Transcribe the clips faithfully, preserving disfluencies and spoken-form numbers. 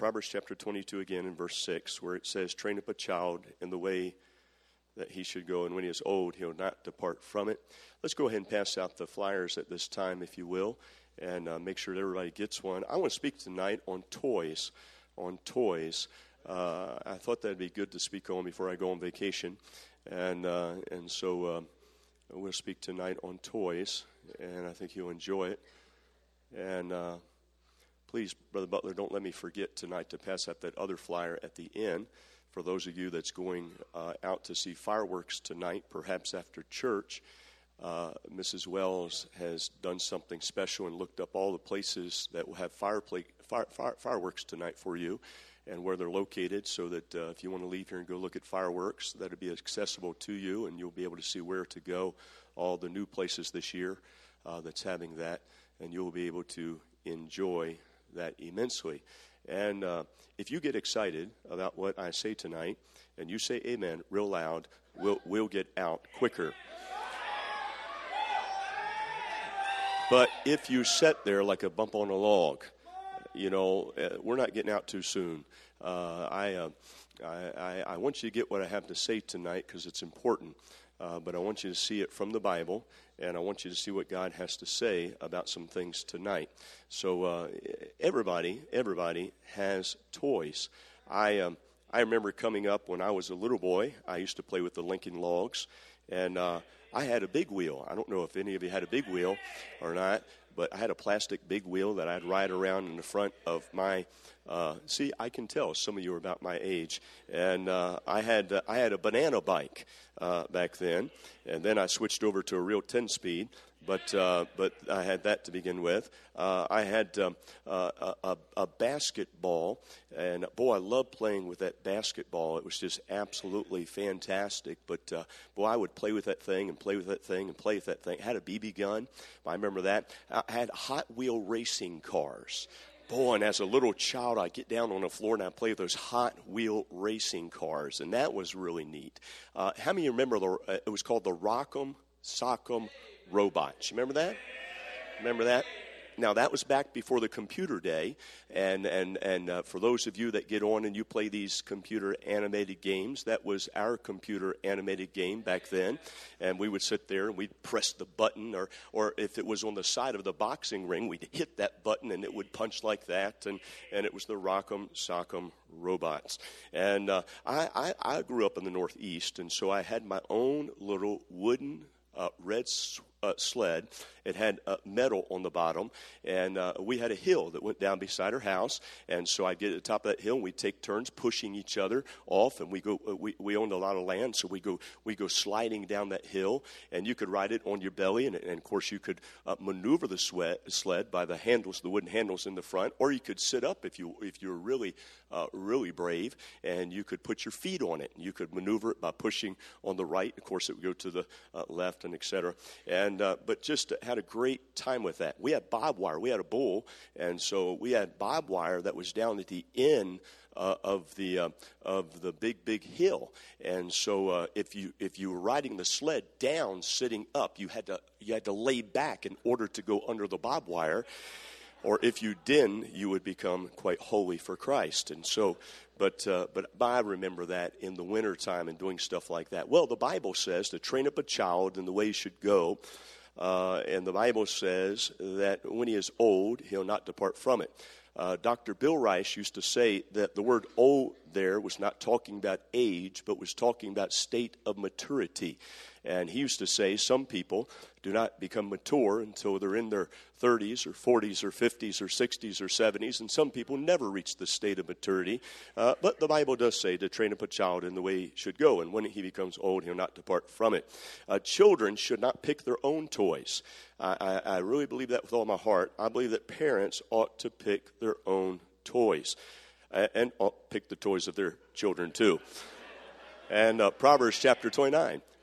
Proverbs chapter twenty-two again in verse six, where it says, train up a child in the way that he should go, and when he is old, he'll not depart from it. Let's go ahead and pass out the flyers at this time, if you will, and uh, make sure that everybody gets one. I want to speak tonight on toys, on toys. Uh, I thought that'd be good to speak on before I go on vacation, and uh, and so uh, we'll speak tonight on toys, and I think you'll enjoy it. And uh, please, Brother Butler, don't let me forget tonight to pass out that other flyer at the end. For those of you that's going uh, out to see fireworks tonight, perhaps after church, uh, Missus Wells has done something special and looked up all the places that will have fire play, fire, fire, fireworks tonight for you and where they're located, so that uh, if you want to leave here and go look at fireworks, that'll be accessible to you, and you'll be able to see where to go, all the new places this year uh, that's having that, and you'll be able to enjoy that immensely. And uh, if you get excited about what I say tonight, and you say amen real loud, we'll, we'll get out quicker. But if you sit there like a bump on a log, you know, uh, we're not getting out too soon. Uh, I, uh, I, I I want you to get what I have to say tonight because it's important. Uh, but I want you to see it from the Bible, and I want you to see what God has to say about some things tonight. So uh, everybody, everybody has toys. I um, I remember coming up when I was a little boy. I used to play with the Lincoln Logs, and uh, I had a big wheel. I don't know if any of you had a big wheel or not, but I had a plastic big wheel that I'd ride around in the front of my. Uh, see, I can tell some of you are about my age, and uh, I had uh, I had a banana bike uh, back then, and then I switched over to a real ten-speed. But uh, but I had that to begin with. Uh, I had um, uh, a, a basketball, and boy, I loved playing with that basketball. It was just absolutely fantastic. But uh, boy, I would play with that thing and play with that thing and play with that thing. I had a B B gun. I remember that. I had Hot Wheel racing cars. Boy, and as a little child, I'd get down on the floor and I'd play with those Hot Wheel racing cars, and that was really neat. Uh, how many of you remember the, uh, it was called the Rock'em Sock'em Robots? You remember that? Remember that? Now, that was back before the computer day, and and and uh, for those of you that get on and you play these computer animated games, that was our computer animated game back then, and we would sit there and we'd press the button, or or if it was on the side of the boxing ring, we'd hit that button and it would punch like that, and, and it was the Rock'em Sock'em Robots. And uh, I, I, I grew up in the Northeast, and so I had my own little wooden uh, red uh, sled. It had uh, metal on the bottom, and uh, we had a hill that went down beside our house, and so I'd get at the top of that hill, and we'd take turns pushing each other off, and we go. Uh, we, we owned a lot of land, so we go we go sliding down that hill, and you could ride it on your belly, and, and of course you could uh, maneuver the sweat, sled by the handles, the wooden handles in the front, or you could sit up if you if you were really uh, really brave, and you could put your feet on it, and you could maneuver it by pushing on the right. Of course, it would go to the uh, left, and et cetera. And uh, but just had a great time with that. We had barbed wire. We had a bull, and so we had barbed wire that was down at the end uh, of the uh, of the big big hill. And so uh, if you if you were riding the sled down, sitting up, you had to you had to lay back in order to go under the barbed wire. Or if you didn't, you would become quite holy for Christ. And so, but uh, but I remember that in the wintertime and doing stuff like that. Well, the Bible says to train up a child in the way he should go. Uh, and the Bible says that when he is old, he'll not depart from it. Uh, Doctor Bill Rice used to say that the word old there was not talking about age, but was talking about state of maturity. And he used to say some people do not become mature until they're in their thirties or forties or fifties or sixties or seventies, and some people never reach the state of maturity. Uh, but the Bible does say to train up a child in the way he should go, and when he becomes old, he'll not depart from it. Uh, children should not pick their own toys. I, I, I really believe that with all my heart. I believe that parents ought to pick their own toys, and, and ought to pick the toys of their children too. And uh, Proverbs chapter twenty-nine.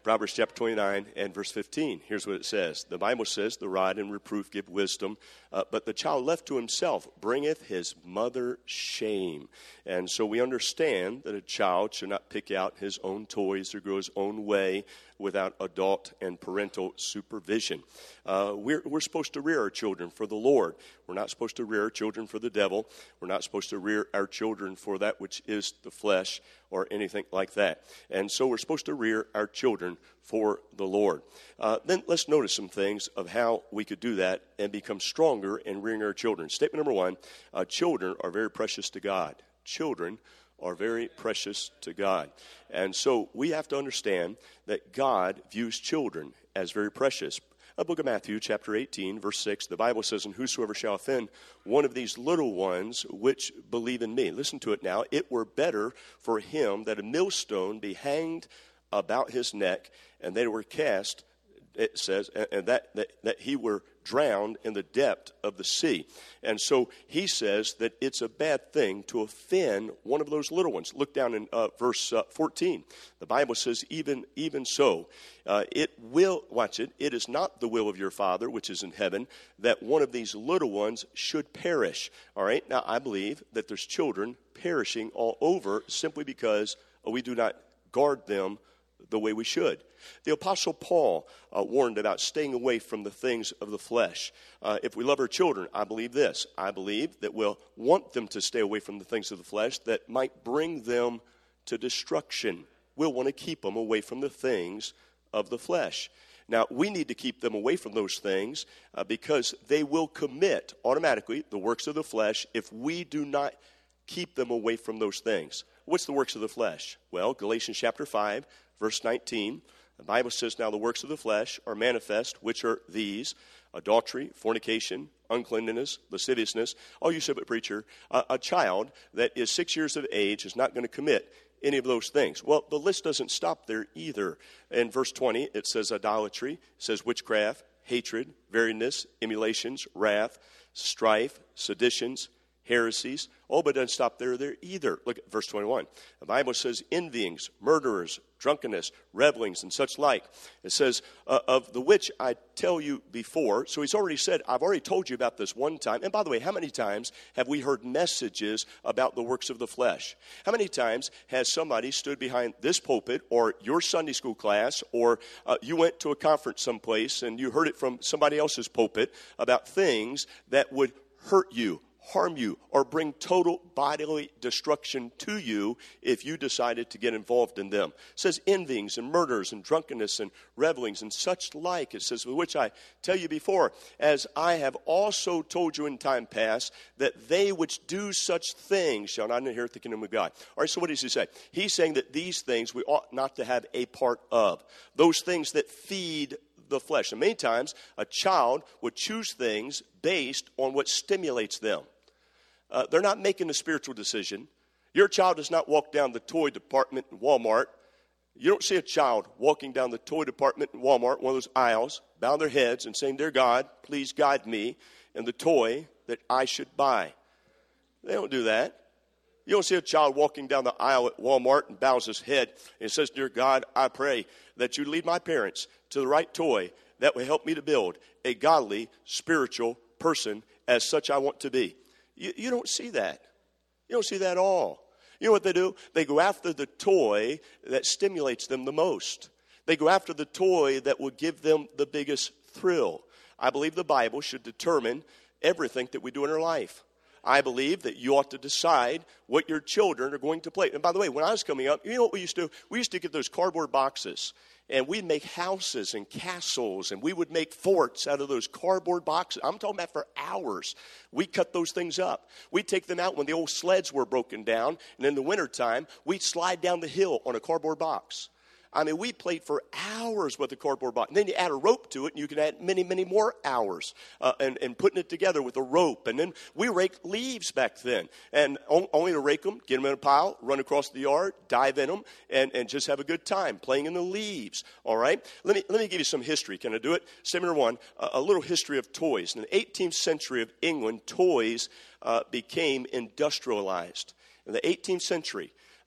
Proverbs chapter twenty-nine and verse fifteen. Here's what it says. The Bible says, the rod and reproof give wisdom, uh, but the child left to himself bringeth his mother shame. And so we understand that a child should not pick out his own toys or go his own way without adult and parental supervision. Uh, we're, we're supposed to rear our children for the Lord. We're not supposed to rear our children for the devil. We're not supposed to rear our children for that which is the flesh or anything like that. And so we're supposed to rear our children for the Lord. Uh, then let's notice some things of how we could do that and become stronger in rearing our children. Statement number one, uh, children are very precious to God. Children are very precious to God. And so we have to understand that God views children as very precious. A book of Matthew, chapter eighteen, verse six, the Bible says, and whosoever shall offend one of these little ones which believe in me. Listen to it now. It were better for him that a millstone be hanged about his neck, and they were cast, it says, and that, that, that he were drowned in the depth of the sea. And so he says that it's a bad thing to offend one of those little ones. Look down in uh, verse uh, fourteen. The Bible says, even even so, uh, it will, watch it, it is not the will of your Father, which is in heaven, that one of these little ones should perish. All right, now I believe that there's children perishing all over simply because we do not guard them the way we should. The Apostle Paul uh, warned about staying away from the things of the flesh. Uh, if we love our children, I believe this. I believe that we'll want them to stay away from the things of the flesh that might bring them to destruction. We'll want to keep them away from the things of the flesh. Now, we need to keep them away from those things uh, because they will commit automatically the works of the flesh if we do not keep them away from those things. What's the works of the flesh? Well, Galatians chapter five, verse nineteen, the Bible says, now the works of the flesh are manifest, which are these: adultery, fornication, uncleanness, lasciviousness. Oh, you said, but preacher, a, a child that is six years of age is not going to commit any of those things. Well, the list doesn't stop there either. In verse twenty, it says idolatry, it says witchcraft, hatred, variedness, emulations, wrath, strife, seditions, heresies. Oh, but it doesn't stop there there either. Look at verse twenty-one. The Bible says envyings, murderers, drunkenness, revelings, and such like. It says, uh, of the which I tell you before. So he's already said, I've already told you about this one time. And by the way, how many times have we heard messages about the works of the flesh? How many times has somebody stood behind this pulpit or your Sunday school class, or uh, you went to a conference someplace and you heard it from somebody else's pulpit about things that would hurt you, harm you, or bring total bodily destruction to you if you decided to get involved in them? It says envyings and murders and drunkenness and revelings and such like. It says, which I tell you before, as I have also told you in time past, that they which do such things shall not inherit the kingdom of God. All right, so what does he say? He's saying that these things we ought not to have a part of. Those things that feed the flesh. And many times, a child would choose things based on what stimulates them. Uh, they're not making a spiritual decision. Your child does not walk down the toy department in Walmart. You don't see a child walking down the toy department in Walmart, one of those aisles, bow their heads and saying, dear God, please guide me in the toy that I should buy. They don't do that. You don't see a child walking down the aisle at Walmart and bows his head and says, dear God, I pray that you lead my parents to the right toy that will help me to build a godly, spiritual person as such I want to be. You, you don't see that. You don't see that at all. You know what they do? They go after the toy that stimulates them the most. They go after the toy that will give them the biggest thrill. I believe the Bible should determine everything that we do in our life. I believe that you ought to decide what your children are going to play. And by the way, when I was coming up, you know what we used to do? We used to get those cardboard boxes, and we'd make houses and castles, and we would make forts out of those cardboard boxes. I'm talking about for hours. We cut those things up. We'd take them out when the old sleds were broken down, and in the wintertime, we'd slide down the hill on a cardboard box. I mean, we played for hours with the cardboard box. And then you add a rope to it, and you can add many, many more hours uh, and, and putting it together with a rope. And then we raked leaves back then. And on, only to rake them, get them in a pile, run across the yard, dive in them, and, and just have a good time playing in the leaves. All right? Let me, let me give you some history. Can I do it? Statement number one, a, a little history of toys. In the eighteenth century of England, toys uh, became industrialized. In the eighteenth century,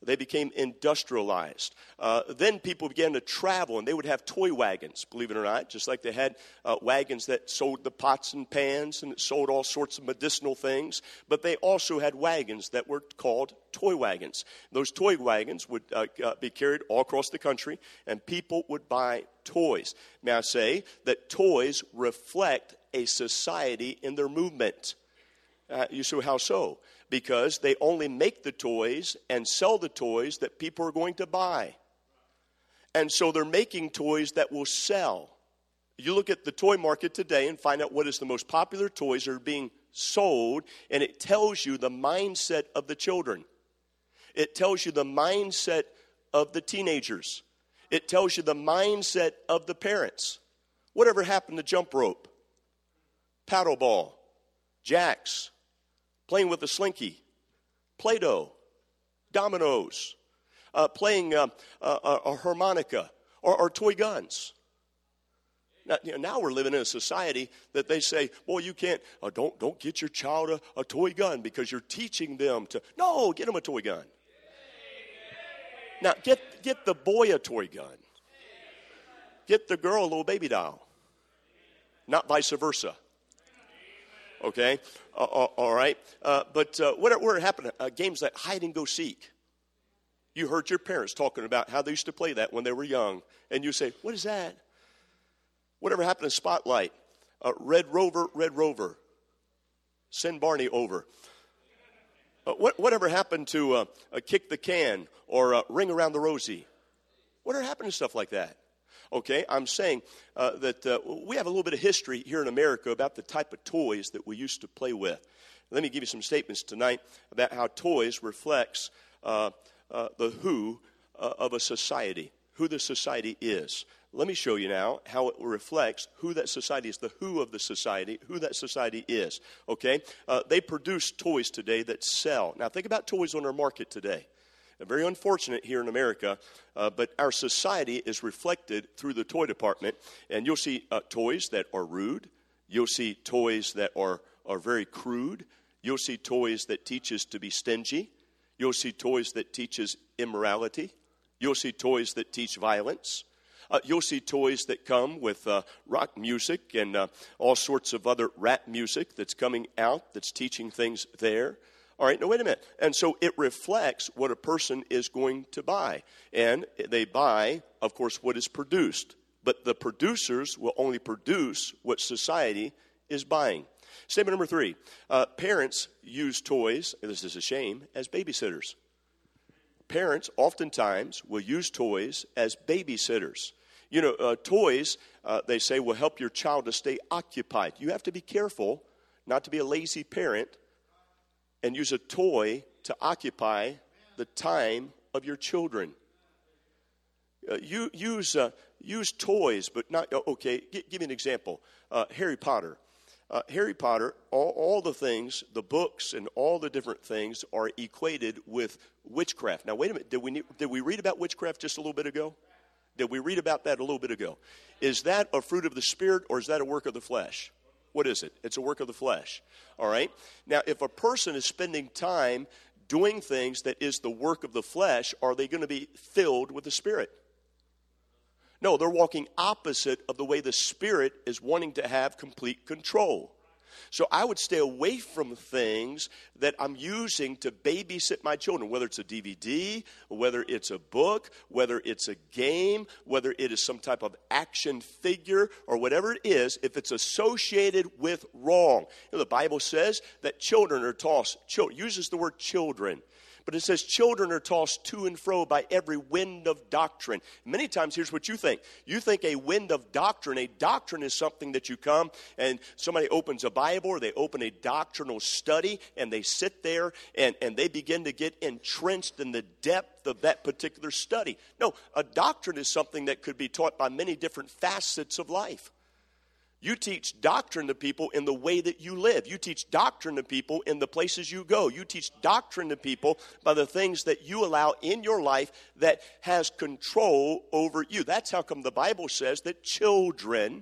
They became industrialized. Uh, then people began to travel, and they would have toy wagons, believe it or not, just like they had uh, wagons that sold the pots and pans and sold all sorts of medicinal things. But they also had wagons that were called toy wagons. Those toy wagons would uh, uh, be carried all across the country, and people would buy toys. May I say that toys reflect a society in their movement. Uh, you say, how so? Because they only make the toys and sell the toys that people are going to buy. And so they're making toys that will sell. You look at the toy market today and find out what is the most popular toys that are being sold, and it tells you the mindset of the children. It tells you the mindset of the teenagers. It tells you the mindset of the parents. Whatever happened to jump rope, paddle ball, jacks, playing with a slinky, Play-Doh, dominoes, uh, playing uh, uh, a harmonica, or, or toy guns. Now, you know, now we're living in a society that they say, well, you can't, uh, don't, don't get your child a, a toy gun because you're teaching them to, no, get them a toy gun. Now, get, get the boy a toy gun. Get the girl a little baby doll, not vice versa. Okay, uh, uh, all right. Uh, but uh, what, what happened? Uh, games like hide and go seek. You heard your parents talking about how they used to play that when they were young, and you say, "What is that?" Whatever happened to Spotlight? Uh, Red Rover, Red Rover. Send Barney over. Uh, what, whatever happened to uh, uh, Kick the Can or uh, Ring Around the Rosie? Whatever happened to stuff like that? Okay, I'm saying uh, that uh, we have a little bit of history here in America about the type of toys that we used to play with. Let me give you some statements tonight about how toys reflects uh, uh, the who uh, of a society, who the society is. Let me show you now how it reflects who that society is, the who of the society, who that society is. Okay, uh, they produce toys today that sell. Now think about toys on our market today. Very unfortunate here in America, uh, but our society is reflected through the toy department. And you'll see uh, toys that are rude. You'll see toys that are, are very crude. You'll see toys that teach us to be stingy. You'll see toys that teach us immorality. You'll see toys that teach violence. Uh, you'll see toys that come with uh, rock music and uh, all sorts of other rap music that's coming out that's teaching things there. All right, now wait a minute. And so it reflects what a person is going to buy. And they buy, of course, what is produced. But the producers will only produce what society is buying. Statement number three. Uh, parents use toys, and this is a shame, as babysitters. Parents oftentimes will use toys as babysitters. You know, uh, toys, uh, they say, will help your child to stay occupied. You have to be careful not to be a lazy parent and use a toy to occupy the time of your children. Uh, you use uh, use toys, but not okay. G- give me an example. Uh, Harry Potter. Uh, Harry Potter. All, all the things, the books, and all the different things are equated with witchcraft. Now, wait a minute. Did we did we read about witchcraft just a little bit ago? Did we read about that a little bit ago? Is that a fruit of the Spirit, or is that a work of the flesh? What is it? It's a work of the flesh. All right? Now, if a person is spending time doing things that is the work of the flesh, are they going to be filled with the Spirit? No, they're walking opposite of the way the Spirit is wanting to have complete control. So I would stay away from things that I'm using to babysit my children, whether it's a D V D, whether it's a book, whether it's a game, whether it is some type of action figure, or whatever it is, if it's associated with wrong. You know, the Bible says that children are tossed, children, uses the word children. But it says children are tossed to and fro by every wind of doctrine. Many times, here's what you think. You think a wind of doctrine. A doctrine is something that you come and somebody opens a Bible or they open a doctrinal study and they sit there and, and they begin to get entrenched in the depth of that particular study. No, a doctrine is something that could be taught by many different facets of life. You teach doctrine to people in the way that you live. You teach doctrine to people in the places you go. You teach doctrine to people by the things that you allow in your life that has control over you. That's how come the Bible says that children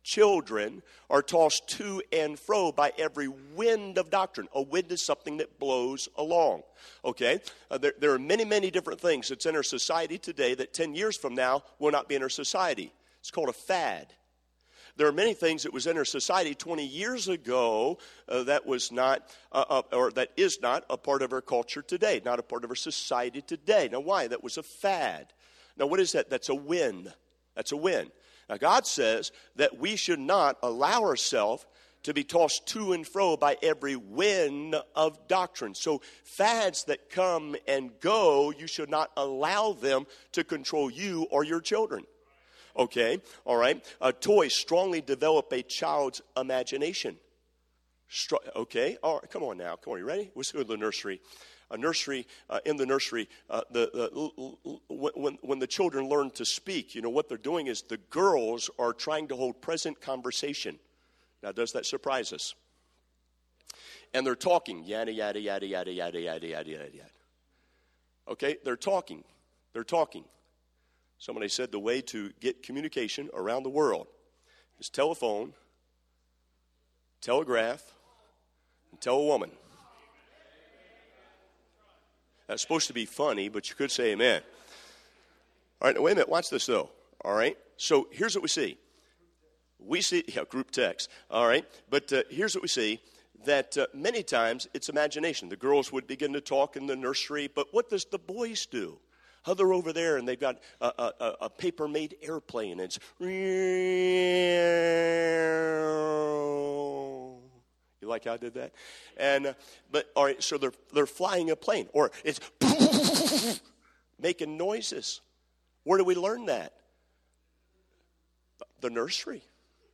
children are tossed to and fro by every wind of doctrine. A wind is something that blows along, okay? Uh, there, there are many, many different things that's in our society today that ten years from now will not be in our society. It's called a fad. There are many things that was in our society twenty years ago uh, that was not, uh, uh, or that is not a part of our culture today, not a part of our society today. Now, why? That was a fad. Now, what is that? That's a wind. That's a wind. Now, God says that we should not allow ourselves to be tossed to and fro by every wind of doctrine. So fads that come and go, you should not allow them to control you or your children. Okay, all right. Uh, toys strongly develop a child's imagination. Str- okay, all right, come on now. Come on, you ready? Let's go to the nursery. A nursery, uh, in the nursery, uh, the, the when, when the children learn to speak, you know, what they're doing is the girls are trying to hold present conversation. Now, does that surprise us? And they're talking, yada, yada, yada, yada, yada, yada, yada, yada, yada. Okay, they're talking. They're talking. Somebody said the way to get communication around the world is telephone, telegraph, and tell a woman. That's supposed to be funny, but you could say amen. All right, now wait a minute. Watch this, though. All right, so here's what we see. We see, yeah, group text. All right, but uh, here's what we see, that uh, many times it's imagination. The girls would begin to talk in the nursery, but what does the boys do? Oh, they're over there, and they've got a, a, a paper-made airplane, and it's... You like how I did that? And uh, but all right, so they're they're flying a plane, or it's making noises. Where do we learn that? The nursery.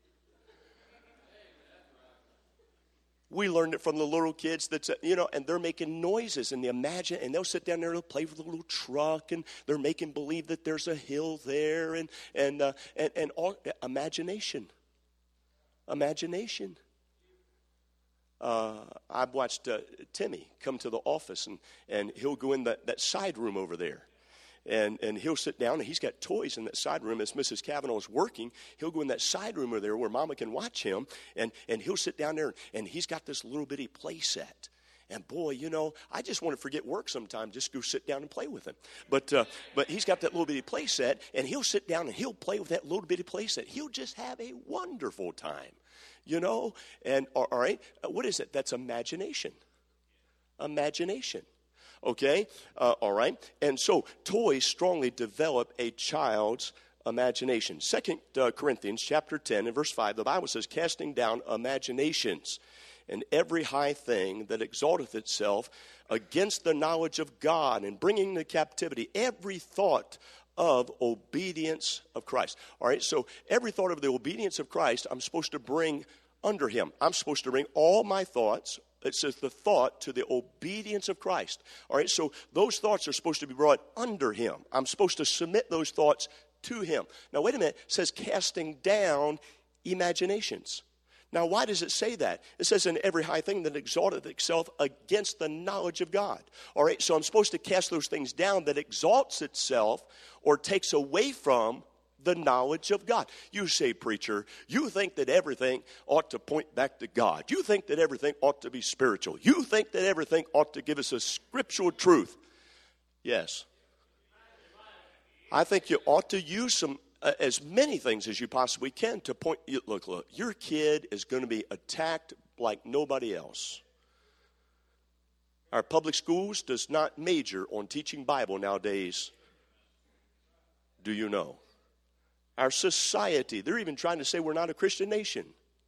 We learned it from the little kids that's, you know, and they're making noises, and they imagine, and they'll sit down there and they'll play with a little truck, and they're making believe that there's a hill there, and and uh, and, and all imagination, imagination. Uh, I've watched uh, Timmy come to the office, and, and he'll go in that, that side room over there. And and he'll sit down, and he's got toys in that side room. As Missus Cavanaugh is working, he'll go in that side room over there where Mama can watch him, and, and he'll sit down there, and he's got this little bitty play set. And boy, you know, I just want to forget work sometime, just go sit down and play with him. But uh, but he's got that little bitty play set, and he'll sit down and he'll play with that little bitty play set. He'll just have a wonderful time, you know. And all right, what is it? That's imagination. Imagination. Okay, uh, all right. And so toys strongly develop a child's imagination. Second uh, Corinthians chapter ten and verse five, the Bible says, casting down imaginations and every high thing that exalteth itself against the knowledge of God, and bringing into captivity every thought of obedience of Christ. All right, so every thought of the obedience of Christ, I'm supposed to bring under him. I'm supposed to bring all my thoughts. It says the thought to the obedience of Christ. All right, so those thoughts are supposed to be brought under him. I'm supposed to submit those thoughts to him. Now, wait a minute. It says casting down imaginations. Now, why does it say that? It says in every high thing that exalteth itself against the knowledge of God. All right, so I'm supposed to cast those things down that exalts itself or takes away from the knowledge of God. You say, preacher, you think that everything ought to point back to God. You think that everything ought to be spiritual. You think that everything ought to give us a scriptural truth. Yes. I think you ought to use some uh, as many things as you possibly can to point. You, look, look, your kid is going to be attacked like nobody else. Our public schools does not major on teaching Bible nowadays. Do you know? Our society, they're even trying to say we're not a Christian nation.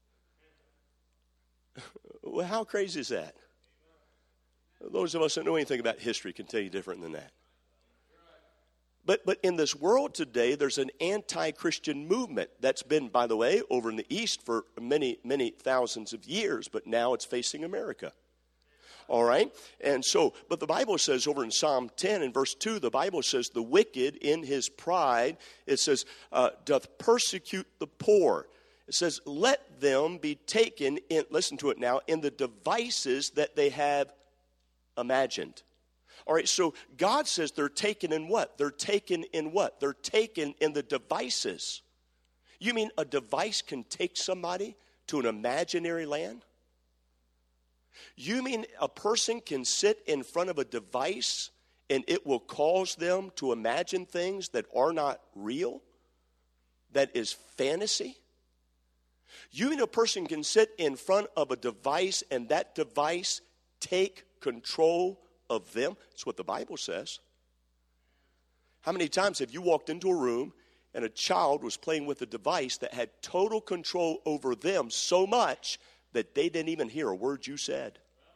Well, how crazy is that? Those of us that know anything about history can tell you different than that. But but in this world today, there's an anti-Christian movement that's been, by the way, over in the East for many, many thousands of years, but now it's facing America. All right? And so, but the Bible says over in Psalm ten and verse two, the Bible says, the wicked in his pride, it says, uh, doth persecute the poor. It says, let them be taken in, listen to it now, in the devices that they have imagined. All right, so God says they're taken in what? They're taken in what? They're taken in the devices. You mean a device can take somebody to an imaginary land? You mean a person can sit in front of a device and it will cause them to imagine things that are not real? That is fantasy? You mean a person can sit in front of a device and that device take control of them? That's what the Bible says. How many times have you walked into a room and a child was playing with a device that had total control over them so much that they didn't even hear a word you said?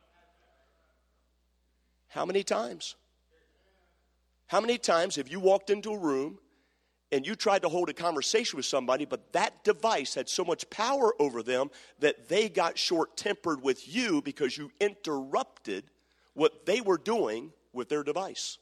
How many times? How many times have you walked into a room and you tried to hold a conversation with somebody, but that device had so much power over them that they got short-tempered with you because you interrupted what they were doing with their device?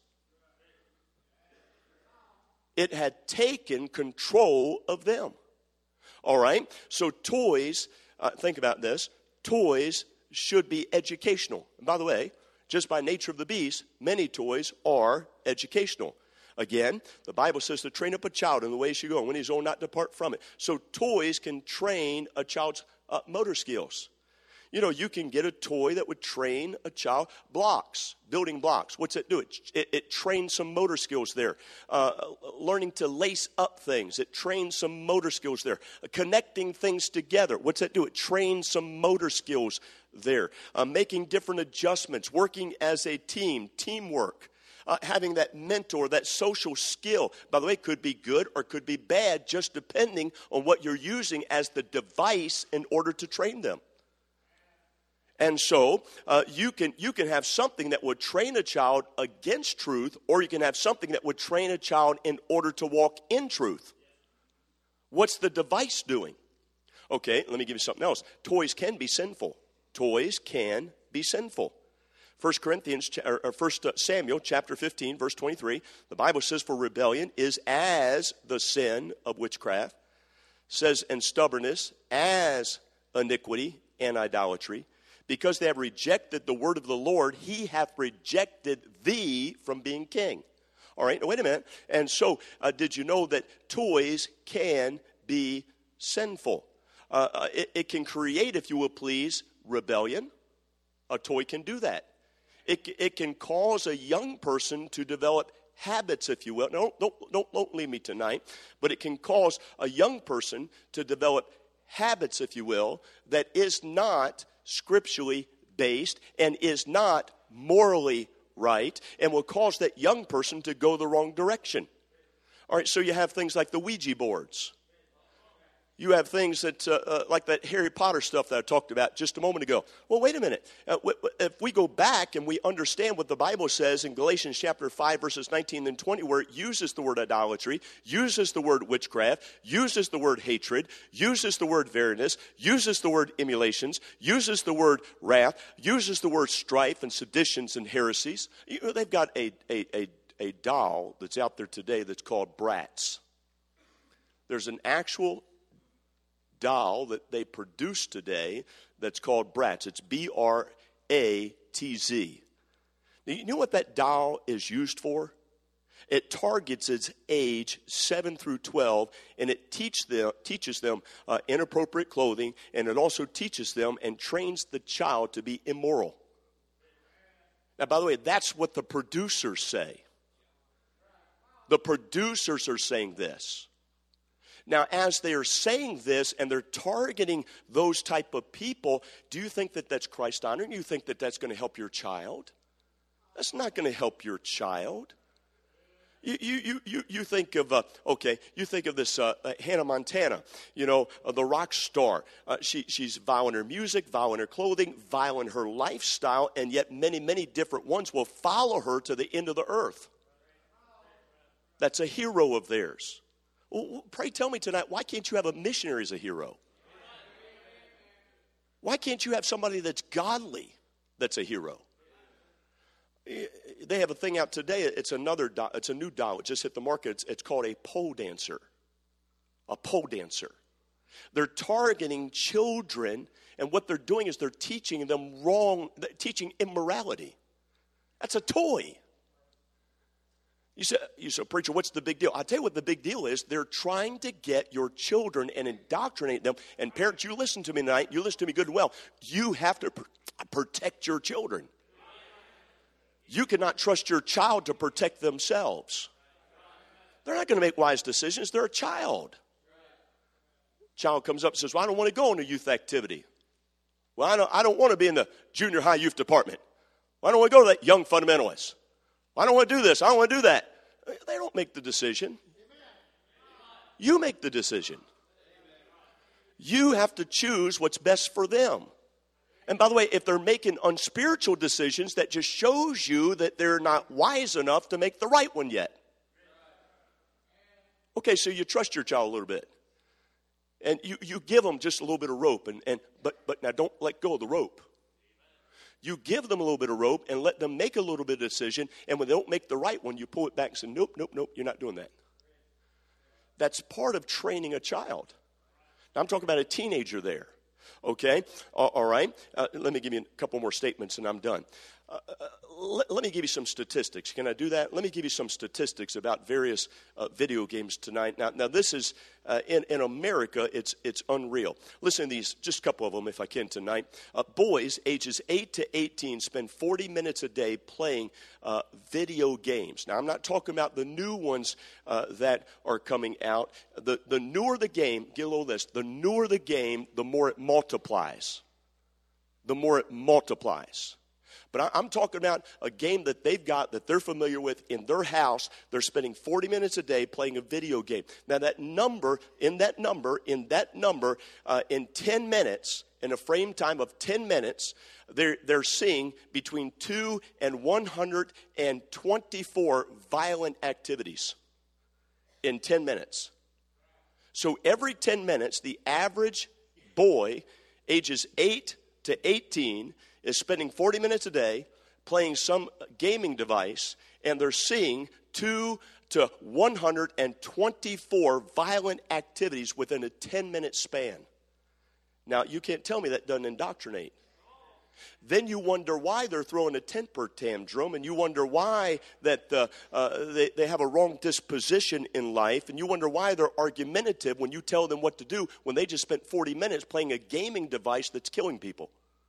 It had taken control of them. All right? So toys, uh, think about this, toys should be educational. And by the way, just by nature of the beast, many toys are educational. Again, the Bible says to train up a child in the way he should go, and when he's old, not depart from it. So toys can train a child's uh, motor skills. You know, you can get a toy that would train a child. Blocks, building blocks. What's it do? It, it, it trains some motor skills there. Uh, learning to lace up things. It trains some motor skills there. Uh, connecting things together. What's that do? It trains some motor skills there. Uh, making different adjustments. Working as a team. Teamwork. Uh, having that mentor, that social skill. By the way, could be good or could be bad, just depending on what you're using as the device in order to train them. And so uh, you can you can have something that would train a child against truth, or you can have something that would train a child in order to walk in truth. What's the device doing? Okay, let me give you something else. Toys can be sinful. Toys can be sinful. First Corinthians or First Samuel chapter fifteen, verse twenty-three. The Bible says, "For rebellion is as the sin of witchcraft." Says, "And stubbornness as iniquity and idolatry. Because they have rejected the word of the Lord, he hath rejected thee from being king." All right, now wait a minute. And so, uh, did you know that toys can be sinful? Uh, uh, it, it can create, if you will please, rebellion. A toy can do that. It, it can cause a young person to develop habits, if you will. No, don't, don't, don't leave me tonight. But it can cause a young person to develop habits, if you will, that is not scripturally based and is not morally right and will cause that young person to go the wrong direction. All right, so you have things like the Ouija boards. You have things that, uh, uh, like that Harry Potter stuff that I talked about just a moment ago. Well, wait a minute. Uh, w- w- if we go back and we understand what the Bible says in Galatians chapter five, verses nineteen and twenty, where it uses the word idolatry, uses the word witchcraft, uses the word hatred, uses the word variance, uses the word emulations, uses the word wrath, uses the word strife and seditions and heresies. You know, they've got a, a, a, a doll that's out there today that's called Bratz. There's an actual doll that they produce today that's called Bratz. It's B R A T Z. Now, you know what that doll is used for? It targets its age seven through twelve, and it teach them, teaches them uh, inappropriate clothing, and it also teaches them and trains the child to be immoral. Now, by the way, that's what the producers say. The producers are saying this. Now, as they are saying this and they're targeting those type of people, do you think that that's Christ-honoring? Do you think that that's going to help your child? That's not going to help your child. You you you you think of uh, okay. You think of this uh, uh, Hannah Montana. You know, uh, the rock star. Uh, she she's vile in her music, vile in her clothing, vile in her lifestyle, and yet many many different ones will follow her to the end of the earth. That's a hero of theirs. Well, pray tell me tonight, why can't you have a missionary as a hero? Why can't you have somebody that's godly that's a hero? They have a thing out today. It's another. It's a new doll. It just hit the market. It's, it's called a pole dancer. A pole dancer. They're targeting children, and what they're doing is they're teaching them wrong, teaching immorality. That's a toy. You say, you say, preacher, what's the big deal? I'll tell you what the big deal is. They're trying to get your children and indoctrinate them. And parents, you listen to me tonight. You listen to me good and well. You have to pr- protect your children. You cannot trust your child to protect themselves. They're not going to make wise decisions. They're a child. Child comes up and says, well, I don't want to go on a youth activity. Well, I don't, I don't want to be in the junior high youth department. Well, I don't want to go to that young fundamentalist. I don't want to do this. I don't want to do that. They don't make the decision. You make the decision. You have to choose what's best for them. And by the way, if they're making unspiritual decisions, that just shows you that they're not wise enough to make the right one yet. Okay, so you trust your child a little bit. And you, you give them just a little bit of rope. And, and but but now don't let go of the rope. You give them a little bit of rope and let them make a little bit of decision. And when they don't make the right one, you pull it back and say, nope, nope, nope, you're not doing that. That's part of training a child. Now, I'm talking about a teenager there. Okay? All, all right? Uh, let me give you a couple more statements and I'm done. Uh, uh, let, let me give you some statistics. Can I do that? Let me give you some statistics about various uh, video games tonight. Now, now this is, uh, in, in America, it's it's unreal. Listen to these, just a couple of them if I can tonight. Uh, boys ages eight to eighteen spend forty minutes a day playing uh, video games. Now, I'm not talking about the new ones uh, that are coming out. The, the newer the game, get a little of this, the newer the game, the more it multiplies. The more it multiplies. But I'm talking about a game that they've got that they're familiar with in their house. They're spending forty minutes a day playing a video game. Now that number, in that number, in that number, uh, in ten minutes, in a frame time of ten minutes, they're, they're seeing between two and one hundred twenty-four violent activities in ten minutes. So every ten minutes, the average boy, ages eight to eighteen, is spending forty minutes a day playing some gaming device, and they're seeing two to one hundred twenty-four violent activities within a ten-minute span. Now, you can't tell me that doesn't indoctrinate. Then you wonder why they're throwing a temper tantrum, and you wonder why that the, uh, they, they have a wrong disposition in life, and you wonder why they're argumentative when you tell them what to do when they just spent forty minutes playing a gaming device that's killing people.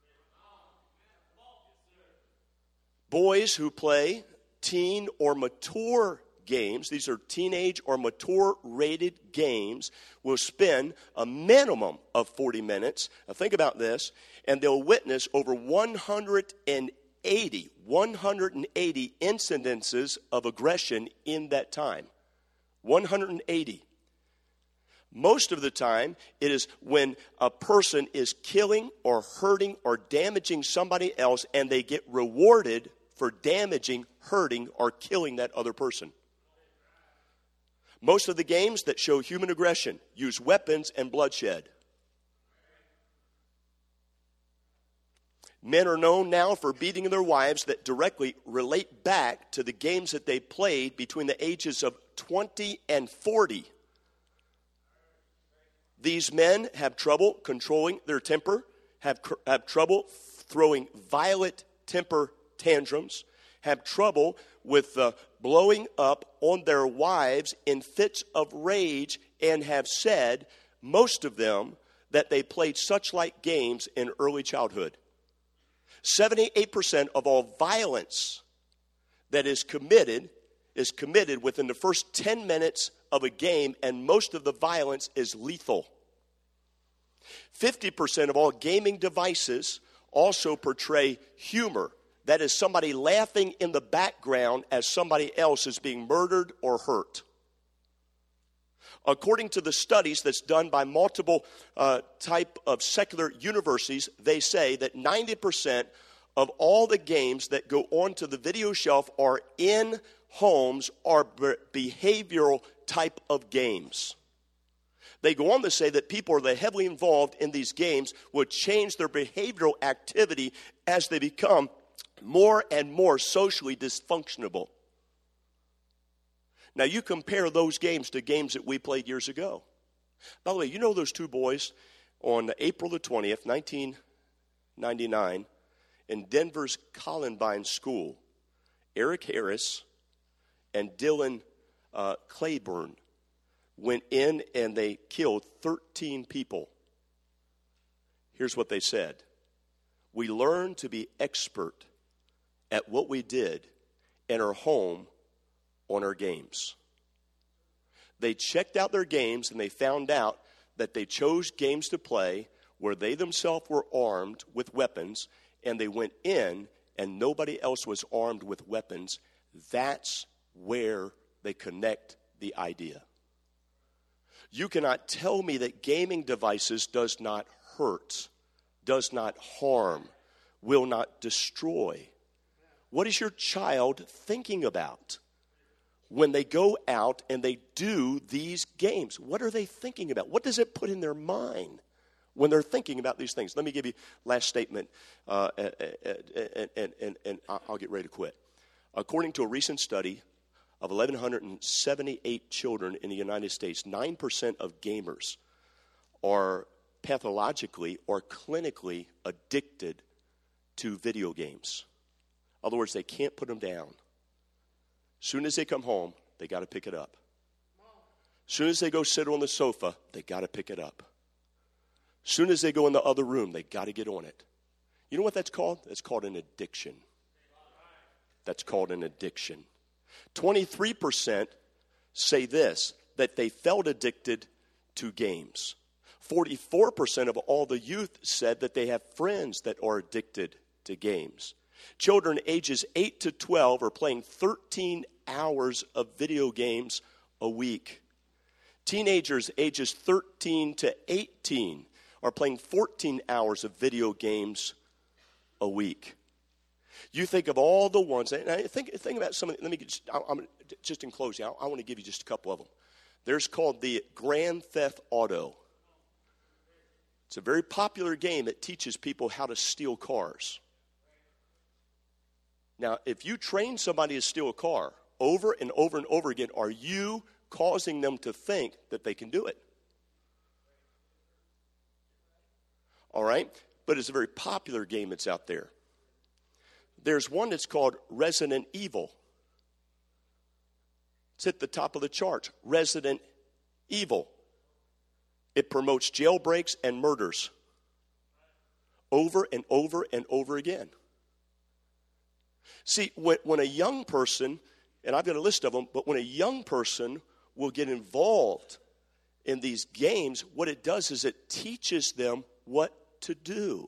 Boys who play teen or mature games, these are teenage or mature rated games, will spend a minimum of forty minutes. Now think about this, and they'll witness over one hundred eighty, one hundred eighty incidences of aggression in that time. one hundred eighty. Most of the time, it is when a person is killing or hurting or damaging somebody else, and they get rewarded for damaging, hurting, or killing that other person. Most of the games that show human aggression use weapons and bloodshed. Men are known now for beating their wives that directly relate back to the games that they played between the ages of twenty and forty. These men have trouble controlling their temper, have, have trouble throwing violent temper tantrums, have trouble with uh, blowing up on their wives in fits of rage, and have said, most of them, that they played such like games in early childhood. seventy-eight percent of all violence that is committed is committed within the first ten minutes of a game, and most of the violence is lethal. fifty percent of all gaming devices also portray humor. That is somebody laughing in the background as somebody else is being murdered or hurt. According to the studies that's done by multiple uh, type of secular universities, they say that ninety percent of all the games that go onto the video shelf are in homes are behavioral type of games. They go on to say that people that are heavily involved in these games would change their behavioral activity as they become more and more socially dysfunctional. Now, you compare those games to games that we played years ago. By the way, you know those two boys on April the twentieth, nineteen ninety-nine, in Denver's Columbine School, Eric Harris and Dylan uh, Claiborne went in and they killed thirteen people. Here's what they said. We learned to be expert at what we did in our home on our games. They checked out their games and they found out that they chose games to play where they themselves were armed with weapons, and they went in and nobody else was armed with weapons. That's where they connect the idea. You cannot tell me that gaming devices does not hurt, does not harm, will not destroy. What is your child thinking about when they go out and they do these games? What are they thinking about? What does it put in their mind when they're thinking about these things? Let me give you last statement, uh, and, and, and, and I'll get ready to quit. According to a recent study of one thousand one hundred seventy-eight children in the United States, nine percent of gamers are pathologically or clinically addicted to video games. In other words, they can't put them down. Soon as they come home, they got to pick it up. Soon as they go sit on the sofa, they got to pick it up. Soon as they go in the other room, they got to get on it. You know what that's called? That's called an addiction. That's called an addiction. twenty-three percent say this, that they felt addicted to games. forty-four percent of all the youth said that they have friends that are addicted to games. Children ages eight to twelve are playing thirteen hours of video games a week. Teenagers ages thirteen to eighteen are playing fourteen hours of video games a week. You think of all the ones, and I think, think about some of them. Let me just, I'm, just in closing, I, I want to give you just a couple of them. There's called the Grand Theft Auto. It's a very popular game that teaches people how to steal cars. Now, if you train somebody to steal a car over and over and over again, are you causing them to think that they can do it? All right? But it's a very popular game that's out there. There's one that's called Resident Evil. It's at the top of the charts. Resident Evil. It promotes jailbreaks and murders over and over and over again. See, when, when a young person, and I've got a list of them, but when a young person will get involved in these games, what it does is it teaches them what to do.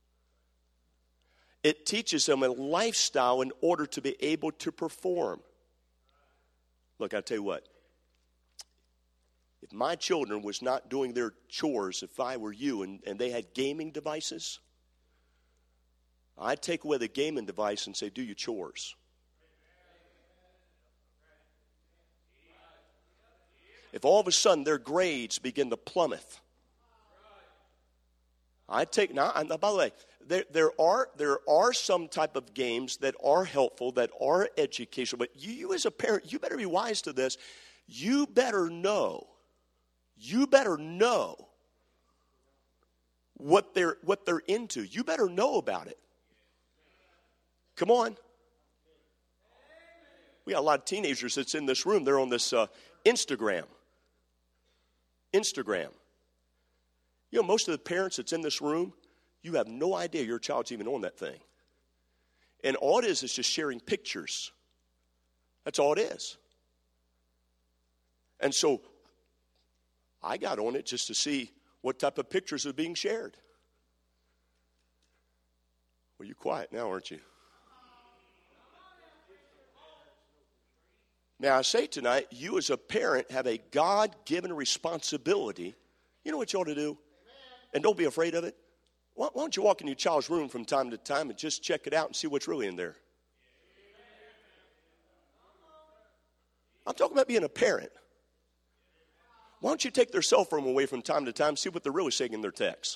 It teaches them a lifestyle in order to be able to perform. Look, I tell you what. If my children was not doing their chores, if I were you, and, and they had gaming devices, I'd take away the gaming device and say, do your chores. If all of a sudden their grades begin to plummet, I'd take, now, and by the way, there, there are there are some type of games that are helpful, that are educational, but you, you as a parent, you better be wise to this. You better know, you better know what they're what they're into. You better know about it. Come on. We got a lot of teenagers that's in this room. They're on this uh, Instagram. Instagram. You know, most of the parents that's in this room, you have no idea your child's even on that thing. And all it is is just sharing pictures. That's all it is. And so I got on it just to see what type of pictures are being shared. Well, you're quiet now, aren't you? Now, I say tonight, you as a parent have a God-given responsibility. You know what you ought to do? And don't be afraid of it. Why, why don't you walk in your child's room from time to time and just check it out and see what's really in there? I'm talking about being a parent. Why don't you take their cell phone away from time to time and see what they're really saying in their texts?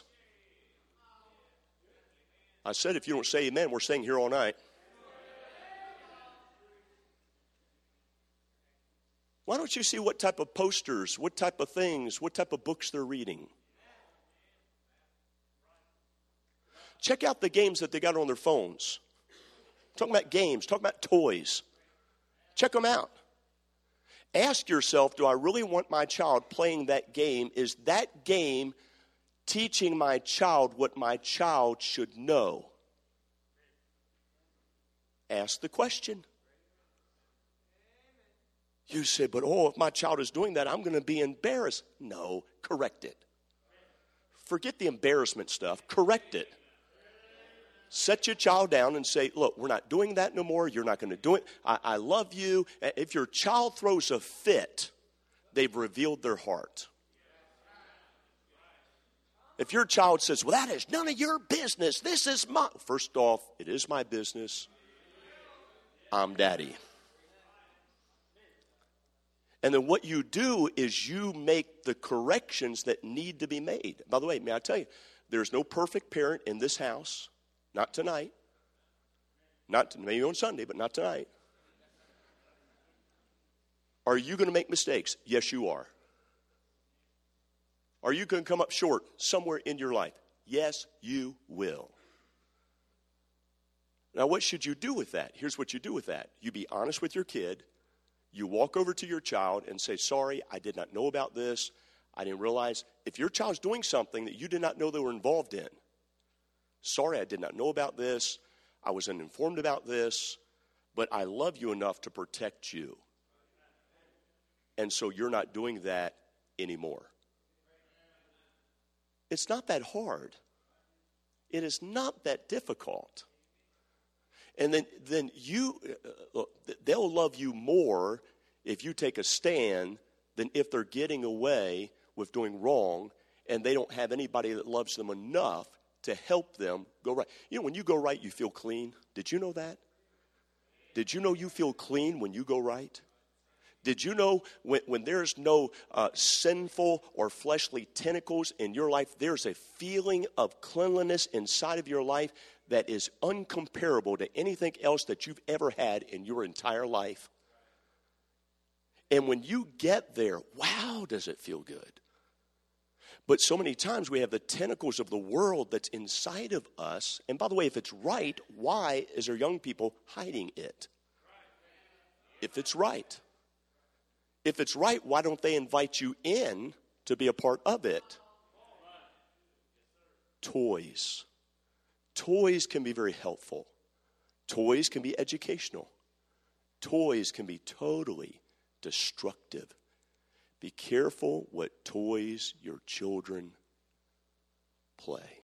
I said if you don't say amen, we're staying here all night. Why don't you see what type of posters, what type of things, what type of books they're reading? Check out the games that they got on their phones. Talking about games, talking about toys. Check them out. Ask yourself, do I really want my child playing that game? Is that game teaching my child what my child should know? Ask the question. You say, but oh, if my child is doing that, I'm going to be embarrassed. No, correct it. Forget the embarrassment stuff. Correct it. Set your child down and say, look, we're not doing that no more. You're not going to do it. I, I love you. If your child throws a fit, they've revealed their heart. If your child says, well, that is none of your business. This is my, first off, it is my business. I'm daddy. And then what you do is you make the corrections that need to be made. By the way, may I tell you, there's no perfect parent in this house. Not tonight. Not maybe on Sunday, but not tonight. Are you going to make mistakes? Yes, you are. Are you going to come up short somewhere in your life? Yes, you will. Now, what should you do with that? Here's what you do with that. You be honest with your kid. You walk over to your child and say, sorry, I did not know about this. I didn't realize. If your child's doing something that you did not know they were involved in, sorry, I did not know about this. I was uninformed about this, but I love you enough to protect you. And so you're not doing that anymore. It's not that hard. It is not that difficult. And then, then you, uh, they'll love you more if you take a stand than if they're getting away with doing wrong and they don't have anybody that loves them enough to help them go right. You know, when you go right, you feel clean. Did you know that? Did you know you feel clean when you go right? Did you know when, when there's no uh, sinful or fleshly tentacles in your life, there's a feeling of cleanliness inside of your life that is uncomparable to anything else that you've ever had in your entire life? And when you get there, wow, does it feel good. But so many times we have the tentacles of the world that's inside of us. And by the way, if it's right, why is our young people hiding it? If it's right. If it's right, why don't they invite you in to be a part of it? Toys. Toys can be very helpful. Toys can be educational. Toys can be totally destructive. Be careful what toys your children play.